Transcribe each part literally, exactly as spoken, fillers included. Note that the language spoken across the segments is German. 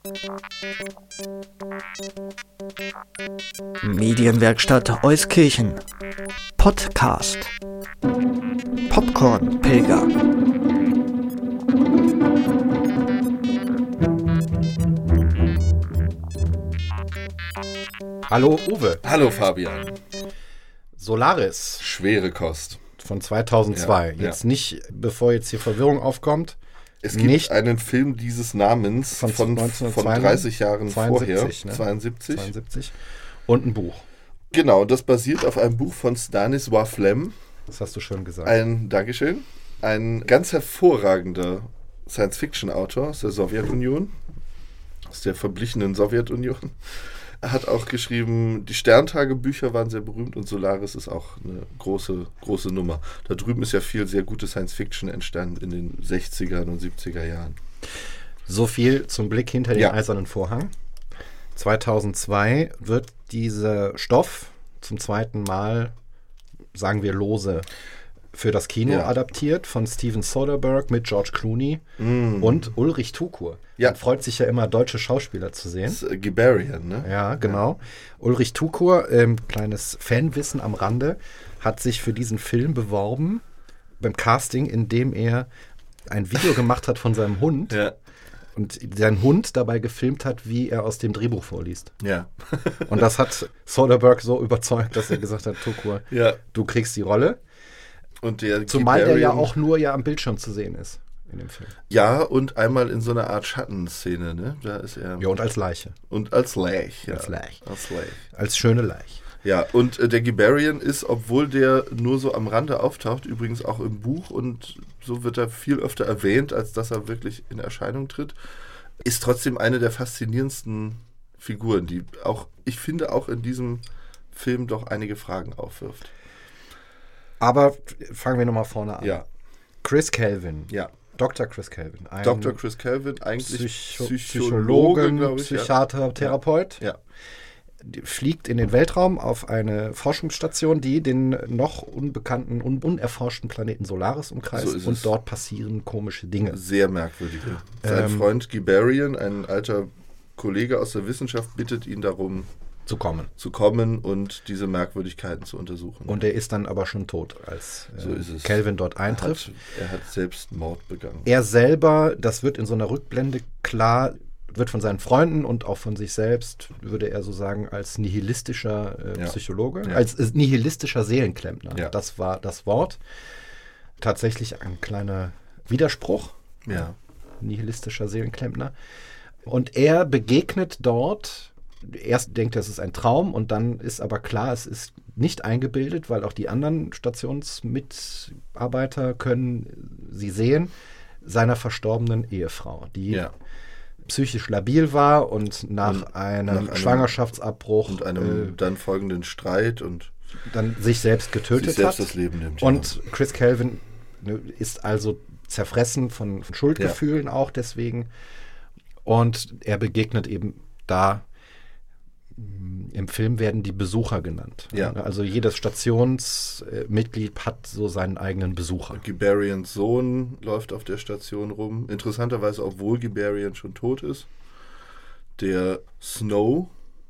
Medienwerkstatt Euskirchen. Podcast. Popcorn-Pilger. Hallo Uwe. Hallo Fabian. Solaris. Schwere Kost. Von zweitausendzwei. Ja, jetzt ja. nicht, bevor jetzt hier Verwirrung aufkommt. Es gibt nicht einen Film dieses Namens von, von, von dreißig Jahren vorher. Ne? zweiundsiebzig. zweiundsiebzig. Und ein Buch. Genau, das basiert auf einem Buch von Stanisław Lem. Das hast du schön gesagt. Ein, Dankeschön. Ein ganz hervorragender Science-Fiction-Autor aus der Sowjetunion. Aus der verblichenen Sowjetunion. Er hat auch geschrieben, die Sterntagebücher waren sehr berühmt und Solaris ist auch eine große, große Nummer. Da drüben ist ja viel sehr gute Science-Fiction entstanden in den sechziger und siebziger Jahren. So viel zum Blick hinter den Ja. eisernen Vorhang. zweitausendzwei wird dieser Stoff zum zweiten Mal, sagen wir lose, für das Kino Ja. adaptiert von Steven Soderbergh mit George Clooney Mm. und Ulrich Tukur. Ja. Man freut sich ja immer, deutsche Schauspieler zu sehen. Das ist äh, Gibarian, ne? Ja, genau. Ulrich Tukur, ähm, kleines Fanwissen am Rande, hat sich für diesen Film beworben beim Casting, indem er ein Video gemacht hat von seinem Hund Ja. und sein Hund dabei gefilmt hat, wie er aus dem Drehbuch vorliest. Ja. Und das hat Soderbergh so überzeugt, dass er gesagt hat, Tukur, Ja. du kriegst die Rolle. Und der Zumal der ja Gibarian- auch nur ja am Bildschirm zu sehen ist in dem Film. Ja, und einmal in so einer Art Schattenszene, ne? Da ist er. Ja, und als Leiche. Und als Leich. Ja. Als Leich. Als Leich. Als schöne Leiche. Ja, und äh, der Gibarian ist, obwohl der nur so am Rande auftaucht, übrigens auch im Buch und so wird er viel öfter erwähnt, als dass er wirklich in Erscheinung tritt, ist trotzdem eine der faszinierendsten Figuren, die auch, ich finde, auch in diesem Film doch einige Fragen aufwirft. Aber fangen wir nochmal vorne an. Ja, Chris Calvin. ja. Doktor Chris Calvin. Ein Doktor Chris Calvin, eigentlich Psycho Psychologe, Psychologe, glaube ich. Psychiater, Therapeut. Ja. Die fliegt in den Weltraum auf eine Forschungsstation, die den noch unbekannten, un unerforschten Planeten Solaris umkreist. So ist und es. dort passieren komische Dinge. Sehr merkwürdige. Sein Ähm, Freund Gibarian, ein alter Kollege aus der Wissenschaft, bittet ihn darum, Zu kommen. zu kommen und diese Merkwürdigkeiten zu untersuchen. Und er ist dann aber schon tot, als äh, So ist es. Calvin dort er eintrifft. hat, er hat selbst Mord begangen. Er selber, das wird in so einer Rückblende klar, wird von seinen Freunden und auch von sich selbst, würde er so sagen, als nihilistischer äh, Ja. Psychologe, Ja. als äh, nihilistischer Seelenklempner. Ja. Das war das Wort. Tatsächlich ein kleiner Widerspruch. Ja. Nihilistischer Seelenklempner. Und er begegnet dort, erst denkt er, es ist ein Traum und dann ist aber klar, es ist nicht eingebildet, weil auch die anderen Stationsmitarbeiter können sie sehen, seiner verstorbenen Ehefrau, die Ja. psychisch labil war und nach, Und einem, nach einem- Schwangerschaftsabbruch Und einem äh, dann folgenden Streit und dann sich selbst getötet sich selbst hat. das Leben nimmt. Und Chris Calvin ne, ist also zerfressen von, von Schuldgefühlen auch deswegen. Und er begegnet eben da, mh, im Film werden die Besucher genannt. Ja. Also jedes Stationsmitglied hat so seinen eigenen Besucher. ja. Gibarians Sohn läuft auf der Station rum. Interessanterweise, obwohl Gibarian schon tot ist. Der Snow,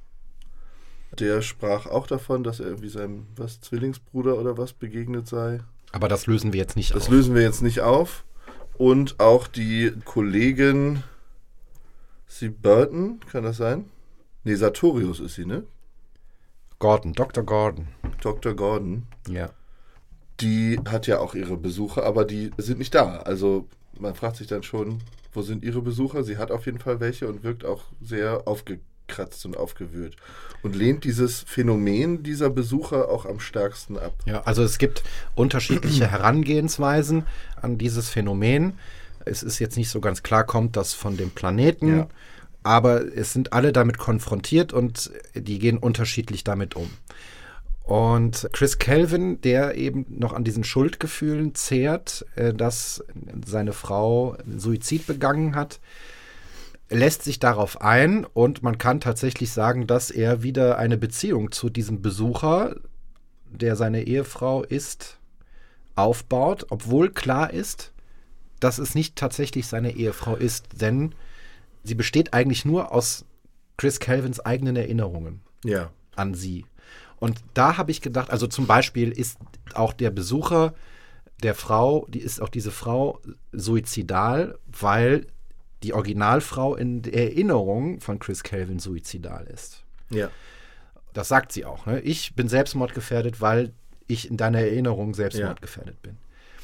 der sprach auch davon, dass er irgendwie seinem was, Zwillingsbruder oder was begegnet sei. Aber das lösen wir jetzt nicht Das auf. lösen wir jetzt nicht auf. Und auch die Kollegin sie Burton, kann das sein? Nee, Sartorius ist sie, ne? Gordon, Doktor Gordon. Doktor Gordon. Ja. Die hat ja auch ihre Besucher, aber die sind nicht da. Also man fragt sich dann schon, wo sind ihre Besucher? Sie hat auf jeden Fall welche und wirkt auch sehr aufgekratzt und aufgewühlt. Und lehnt dieses Phänomen dieser Besucher auch am stärksten ab. Ja, also es gibt unterschiedliche Herangehensweisen an dieses Phänomen. Es ist jetzt nicht so ganz klar, kommt das von dem Planeten, Ja. aber es sind alle damit konfrontiert und die gehen unterschiedlich damit um. Und Chris Calvin, der eben noch an diesen Schuldgefühlen zehrt, äh, dass seine Frau Suizid begangen hat, lässt sich darauf ein und man kann tatsächlich sagen, dass er wieder eine Beziehung zu diesem Besucher, der seine Ehefrau ist, aufbaut, obwohl klar ist, dass es nicht tatsächlich seine Ehefrau ist, denn sie besteht eigentlich nur aus Chris Calvins eigenen Erinnerungen Ja. an sie. Und da habe ich gedacht, also zum Beispiel ist auch der Besucher der Frau, die ist auch diese Frau suizidal, weil die Originalfrau in der Erinnerung von Chris Calvin suizidal ist. Ja. Das sagt sie auch. Ne? Ich bin selbstmordgefährdet, weil ich in deiner Erinnerung selbstmordgefährdet bin.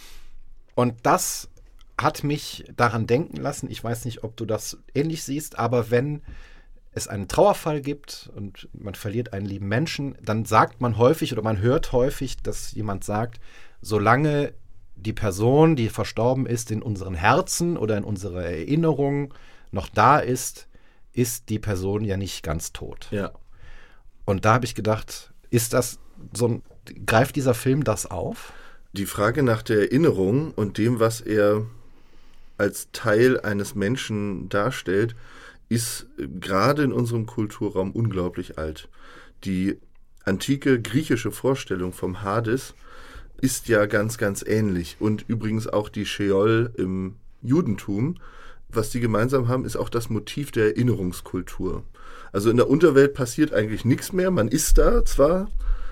Und das hat mich daran denken lassen, ich weiß nicht, ob du das ähnlich siehst, aber wenn es einen Trauerfall gibt und man verliert einen lieben Menschen, dann sagt man häufig oder man hört häufig, dass jemand sagt, solange die Person, die verstorben ist, in unseren Herzen oder in unserer Erinnerung noch da ist, ist die Person ja nicht ganz tot. Ja. Und da habe ich gedacht, ist das so ein, greift dieser Film das auf? Die Frage nach der Erinnerung und dem, was er als Teil eines Menschen darstellt, ist gerade in unserem Kulturraum unglaublich alt. Die antike griechische Vorstellung vom Hades ist ja ganz, ganz ähnlich. Und übrigens auch die Sheol im Judentum. Was die gemeinsam haben, ist auch das Motiv der Erinnerungskultur. Also in der Unterwelt passiert eigentlich nichts mehr. Man ist da zwar,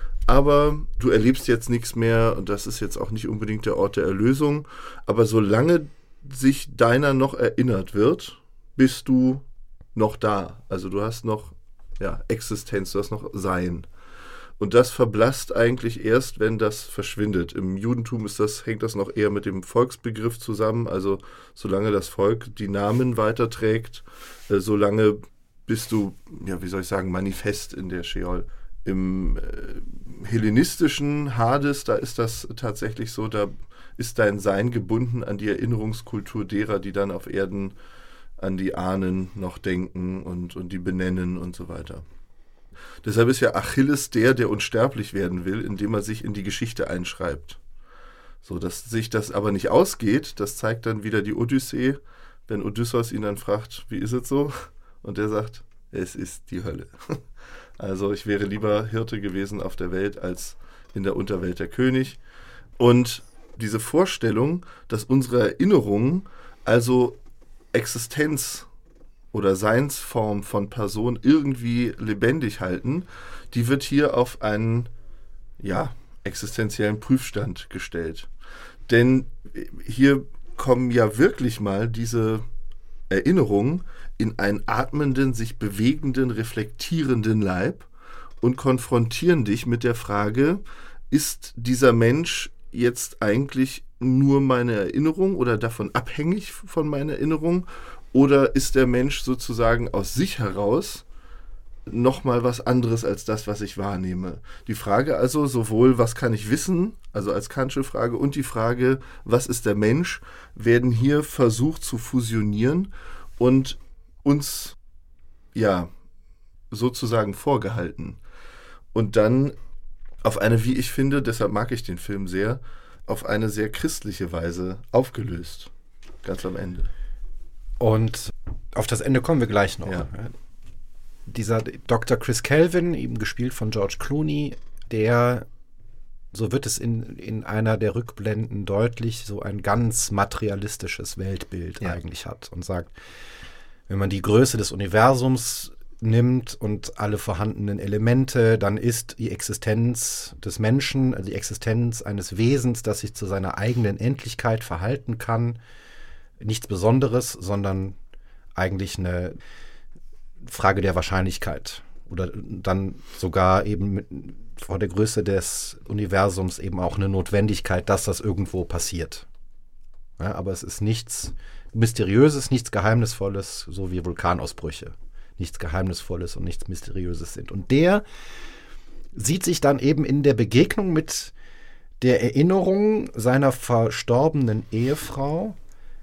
aber du erlebst jetzt nichts mehr. Und das ist jetzt auch nicht unbedingt der Ort der Erlösung. Aber solange sich deiner noch erinnert wird, bist du noch da. Also du hast noch ja, Existenz, du hast noch Sein. Und das verblasst eigentlich erst, wenn das verschwindet. Im Judentum ist das, hängt das noch eher mit dem Volksbegriff zusammen. Also solange das Volk die Namen weiterträgt, äh, solange bist du, ja, wie soll ich sagen, manifest in der Sheol. Im äh, hellenistischen Hades, da ist das tatsächlich so, da ist dein Sein gebunden an die Erinnerungskultur derer, die dann auf Erden an die Ahnen noch denken und, und die benennen und so weiter. Deshalb ist ja Achilles der, der unsterblich werden will, indem er sich in die Geschichte einschreibt. So, dass sich das aber nicht ausgeht, das zeigt dann wieder die Odyssee, wenn Odysseus ihn dann fragt, wie ist es so? Und der sagt, es ist die Hölle. Also ich wäre lieber Hirte gewesen auf der Welt als in der Unterwelt der König. Und diese Vorstellung, dass unsere Erinnerungen also Existenz oder Seinsform von Person irgendwie lebendig halten, die wird hier auf einen ja, existenziellen Prüfstand gestellt. Denn hier kommen ja wirklich mal diese Erinnerungen in einen atmenden, sich bewegenden, reflektierenden Leib und konfrontieren dich mit der Frage, ist dieser Mensch jetzt eigentlich nur meine Erinnerung oder davon abhängig von meiner Erinnerung? Oder ist der Mensch sozusagen aus sich heraus nochmal was anderes als das, was ich wahrnehme? Die Frage also sowohl, was kann ich wissen, also als Kantsche Frage, und die Frage, was ist der Mensch, werden hier versucht zu fusionieren und uns, ja, sozusagen vorgehalten. Und dann auf eine, wie ich finde, deshalb mag ich den Film sehr, auf eine sehr christliche Weise aufgelöst. Ganz am Ende. Und auf das Ende kommen wir gleich noch. Ja. Dieser Doktor Chris Calvin, eben gespielt von George Clooney, der, so wird es in, in einer der Rückblenden deutlich, so ein ganz materialistisches Weltbild Ja. eigentlich hat und sagt, wenn man die Größe des Universums nimmt und alle vorhandenen Elemente, dann ist die Existenz des Menschen, also die Existenz eines Wesens, das sich zu seiner eigenen Endlichkeit verhalten kann, nichts Besonderes, sondern eigentlich eine Frage der Wahrscheinlichkeit oder dann sogar eben mit, vor der Größe des Universums eben auch eine Notwendigkeit, dass das irgendwo passiert. Ja, aber es ist nichts Mysteriöses, nichts Geheimnisvolles, so wie Vulkanausbrüche. Nichts Geheimnisvolles und nichts Mysteriöses sind. Und der sieht sich dann eben in der Begegnung mit der Erinnerung seiner verstorbenen Ehefrau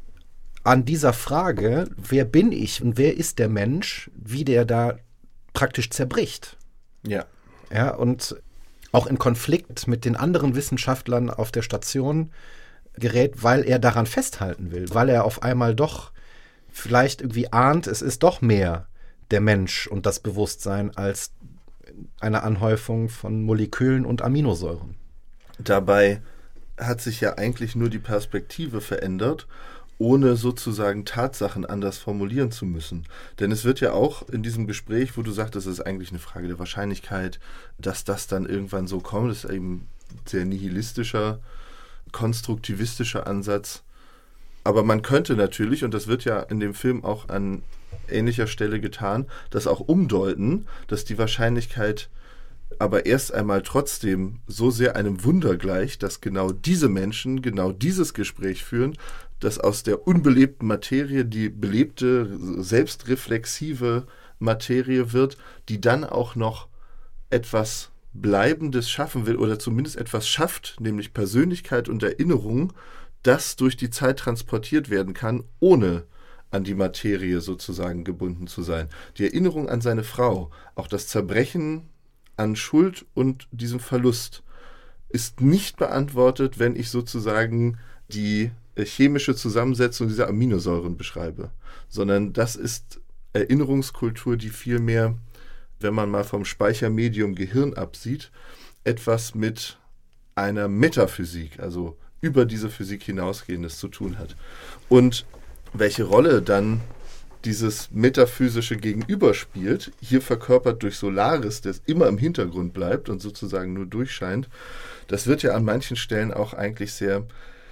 an dieser Frage, wer bin ich und wer ist der Mensch, wie der da praktisch zerbricht. Ja. Ja, und auch in Konflikt mit den anderen Wissenschaftlern auf der Station gerät, weil er daran festhalten will, weil er auf einmal doch vielleicht irgendwie ahnt, es ist doch mehr der Mensch und das Bewusstsein als eine Anhäufung von Molekülen und Aminosäuren. Dabei hat sich ja eigentlich nur die Perspektive verändert ohne sozusagen Tatsachen anders formulieren zu müssen. Denn es wird ja auch in diesem Gespräch, wo du sagtest, es ist eigentlich eine Frage der Wahrscheinlichkeit, dass das dann irgendwann so kommt, das ist eben ein sehr nihilistischer, konstruktivistischer Ansatz. Aber man könnte natürlich, und das wird ja in dem Film auch an ähnlicher Stelle getan, das auch umdeuten, dass die Wahrscheinlichkeit aber erst einmal trotzdem so sehr einem Wunder gleicht, dass genau diese Menschen genau dieses Gespräch führen, dass aus der unbelebten Materie die belebte, selbstreflexive Materie wird, die dann auch noch etwas Bleibendes schaffen will oder zumindest etwas schafft, nämlich Persönlichkeit und Erinnerung, das durch die Zeit transportiert werden kann, ohne an die Materie sozusagen gebunden zu sein. Die Erinnerung an seine Frau, auch das Zerbrechen an Schuld und diesem Verlust ist nicht beantwortet, wenn ich sozusagen die chemische Zusammensetzung dieser Aminosäuren beschreibe, sondern das ist Erinnerungskultur, die vielmehr, wenn man mal vom Speichermedium Gehirn absieht, etwas mit einer Metaphysik, also über diese Physik hinausgehendes zu tun hat. Und welche Rolle dann dieses metaphysische Gegenüber spielt, hier verkörpert durch Solaris, das immer im Hintergrund bleibt und sozusagen nur durchscheint, das wird ja an manchen Stellen auch eigentlich sehr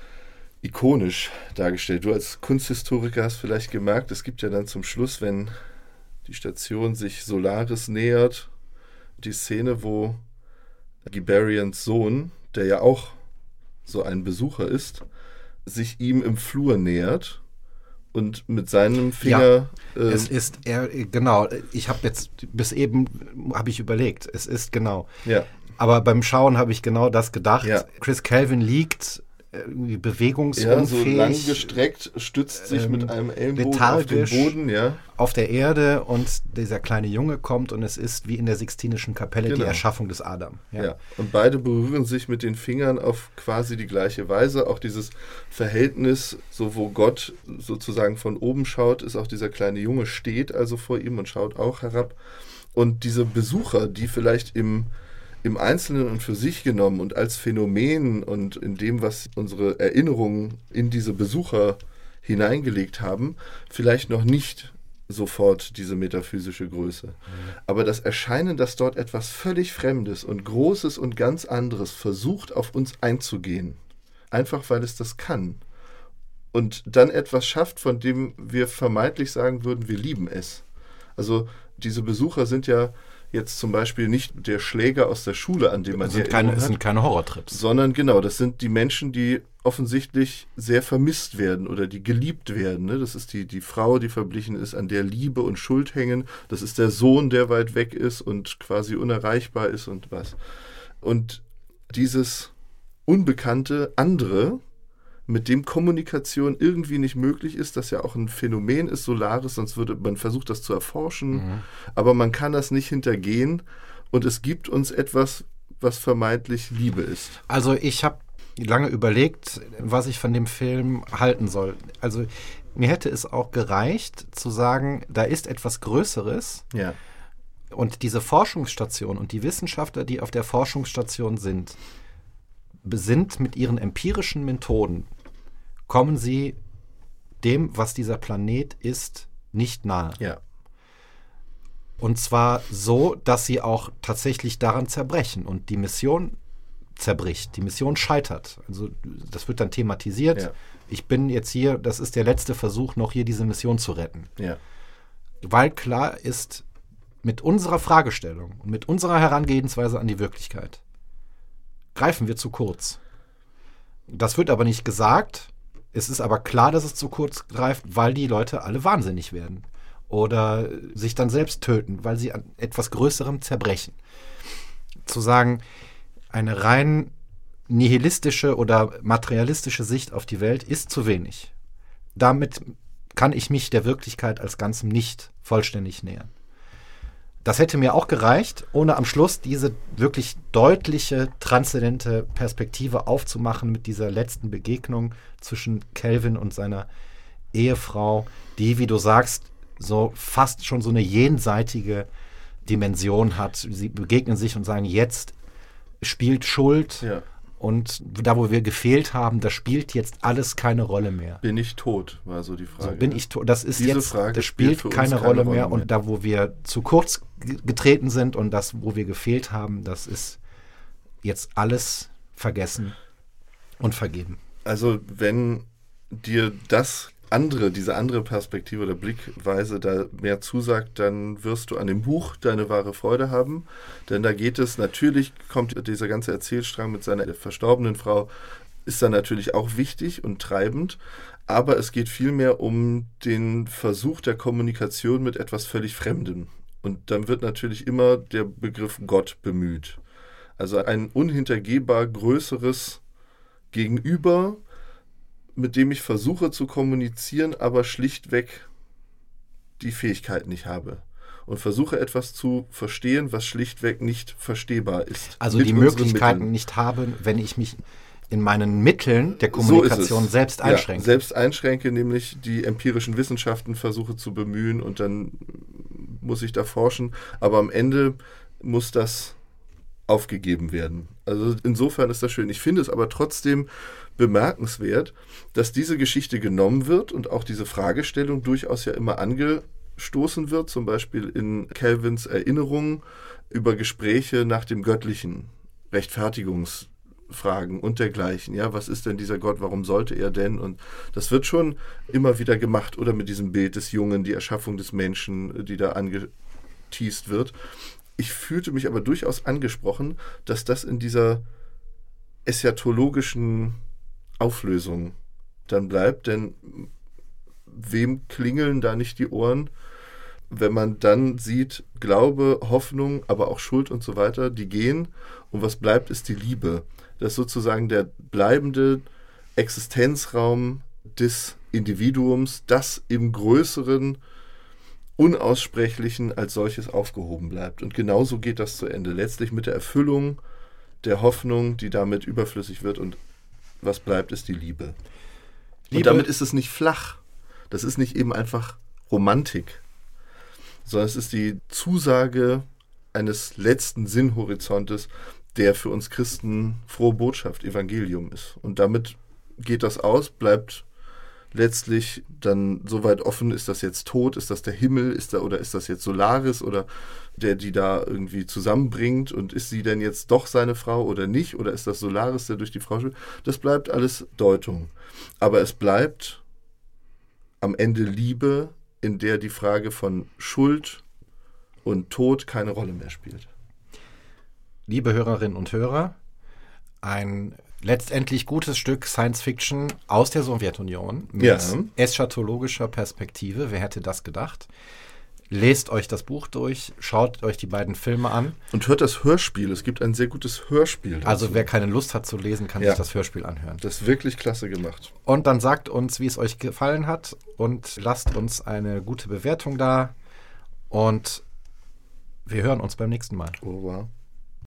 ikonisch dargestellt. Du als Kunsthistoriker hast vielleicht gemerkt, es gibt ja dann zum Schluss, wenn die Station sich Solaris nähert, die Szene, wo Gibarians Sohn, der ja auch so ein Besucher ist, sich ihm im Flur nähert und mit seinem Finger... Ja, äh, es ist, er, genau, ich habe jetzt, bis eben habe ich überlegt, es ist genau. Ja. Aber beim Schauen habe ich genau das gedacht. Ja. Chris Calvin liegt irgendwie bewegungsunfähig. Ja, so lang gestreckt, stützt sich ähm, mit einem Ellenbogen auf den Boden, ja. Auf der Erde und dieser kleine Junge kommt und es ist wie in der Sixtinischen Kapelle genau. Die Erschaffung des Adam. Ja. ja, und beide berühren sich mit den Fingern auf quasi die gleiche Weise. Auch dieses Verhältnis, so wo Gott sozusagen von oben schaut, ist auch dieser kleine Junge steht also vor ihm und schaut auch herab. Und diese Besucher, die vielleicht im im Einzelnen und für sich genommen und als Phänomen und in dem, was unsere Erinnerungen in diese Besucher hineingelegt haben, vielleicht noch nicht sofort diese metaphysische Größe. Mhm. Aber das Erscheinen, dass dort etwas völlig Fremdes und Großes und ganz anderes versucht, auf uns einzugehen, einfach weil es das kann, und dann etwas schafft, von dem wir vermeintlich sagen würden, wir lieben es. Also diese Besucher sind ja jetzt zum Beispiel nicht der Schläger aus der Schule, an dem man sind keine, es sind keine Horrortrips. Sondern genau, das sind die Menschen, die offensichtlich sehr vermisst werden oder die geliebt werden. Ne? Das ist die, die Frau, die verblichen ist, an der Liebe und Schuld hängen. Das ist der Sohn, der weit weg ist und quasi unerreichbar ist und was. Und dieses unbekannte andere, mit dem Kommunikation irgendwie nicht möglich ist, das ja auch ein Phänomen ist, Solaris, sonst würde man versucht, das zu erforschen, mhm. aber man kann das nicht hintergehen und es gibt uns etwas, was vermeintlich Liebe ist. Also ich habe lange überlegt, was ich von dem Film halten soll. Also mir hätte es auch gereicht, zu sagen, da ist etwas Größeres. Ja. Und diese Forschungsstation und die Wissenschaftler, die auf der Forschungsstation sind, sind mit ihren empirischen Methoden, kommen sie dem, was dieser Planet ist, nicht nahe. Ja. Und zwar so, dass sie auch tatsächlich daran zerbrechen und die Mission zerbricht, die Mission scheitert. Also das wird dann thematisiert. Ja. Ich bin jetzt hier, das ist der letzte Versuch, noch hier diese Mission zu retten. Ja. Weil klar ist, mit unserer Fragestellung und mit unserer Herangehensweise an die Wirklichkeit greifen wir zu kurz. Das wird aber nicht gesagt. Es ist aber klar, dass es zu kurz greift, weil die Leute alle wahnsinnig werden oder sich dann selbst töten, weil sie an etwas Größerem zerbrechen. Zu sagen, eine rein nihilistische oder materialistische Sicht auf die Welt ist zu wenig. Damit kann ich mich der Wirklichkeit als Ganzem nicht vollständig nähern. Das hätte mir auch gereicht, ohne am Schluss diese wirklich deutliche, transzendente Perspektive aufzumachen mit dieser letzten Begegnung zwischen Calvin und seiner Ehefrau, die, wie du sagst, so fast schon so eine jenseitige Dimension hat. Sie begegnen sich und sagen, jetzt spielt Schuld ja. Und da, wo wir gefehlt haben, da spielt jetzt alles keine Rolle mehr. Bin ich tot, war so die Frage. So, bin ich tot. Das ist Diese jetzt, Frage das spielt spielt für keine, uns Rolle, keine mehr. Rolle mehr. Und da, wo wir zu kurz g- getreten sind und das, wo wir gefehlt haben, das ist jetzt alles vergessen und vergeben. Also wenn dir das andere, diese andere Perspektive oder Blickweise da mehr zusagt, dann wirst du an dem Buch deine wahre Freude haben. Denn da geht es, natürlich kommt dieser ganze Erzählstrang mit seiner verstorbenen Frau, ist dann natürlich auch wichtig und treibend. Aber es geht vielmehr um den Versuch der Kommunikation mit etwas völlig Fremdem. Und dann wird natürlich immer der Begriff Gott bemüht. Also ein unhintergehbar größeres Gegenüber, mit dem ich versuche zu kommunizieren, aber schlichtweg die Fähigkeit nicht habe. Und versuche etwas zu verstehen, was schlichtweg nicht verstehbar ist. Also Mit die unseren Möglichkeiten Mitteln. nicht habe, wenn ich mich in meinen Mitteln der So ist Kommunikation es. selbst einschränke. Ja, selbst einschränke, nämlich die empirischen Wissenschaften versuche zu bemühen und dann muss ich da forschen. Aber am Ende muss das aufgegeben werden. Also insofern ist das schön. Ich finde es aber trotzdem bemerkenswert, dass diese Geschichte genommen wird und auch diese Fragestellung durchaus ja immer angestoßen wird, zum Beispiel in Calvins Erinnerungen über Gespräche nach dem Göttlichen, Rechtfertigungsfragen und dergleichen. Ja, was ist denn dieser Gott? Warum sollte er denn? Und das wird schon immer wieder gemacht. Oder mit diesem Bild des Jungen, die Erschaffung des Menschen, die da angeteast wird. Ich fühlte mich aber durchaus angesprochen, dass das in dieser eschatologischen Auflösung dann bleibt, denn wem klingeln da nicht die Ohren, wenn man dann sieht, Glaube, Hoffnung, aber auch Schuld und so weiter, die gehen und was bleibt, ist die Liebe. Das ist sozusagen der bleibende Existenzraum des Individuums, das im Größeren Unaussprechlichen als solches aufgehoben bleibt. Und genauso geht das zu Ende. Letztlich mit der Erfüllung der Hoffnung, die damit überflüssig wird und was bleibt, ist die Liebe. Liebe. Und damit ist es nicht flach. Das ist nicht eben einfach Romantik, sondern es ist die Zusage eines letzten Sinnhorizontes, der für uns Christen frohe Botschaft, Evangelium ist. Und damit geht das aus, bleibt letztlich dann soweit offen, ist das jetzt tot, ist das der Himmel, ist da, oder ist das jetzt Solaris oder der die da irgendwie zusammenbringt und ist sie denn jetzt doch seine Frau oder nicht oder ist das Solaris, der durch die Frau spielt? Das bleibt alles Deutung. Aber es bleibt am Ende Liebe, in der die Frage von Schuld und Tod keine Rolle mehr spielt. Liebe Hörerinnen und Hörer, ein letztendlich gutes Stück Science-Fiction aus der Sowjetunion mit Ja. eschatologischer Perspektive. Wer hätte das gedacht? Lest euch das Buch durch, schaut euch die beiden Filme an. Und hört das Hörspiel. Es gibt ein sehr gutes Hörspiel dazu. Also wer keine Lust hat zu lesen, kann Ja. sich das Hörspiel anhören. Das ist wirklich klasse gemacht. Und dann sagt uns, wie es euch gefallen hat und lasst uns eine gute Bewertung da. Und wir hören uns beim nächsten Mal. Au revoir.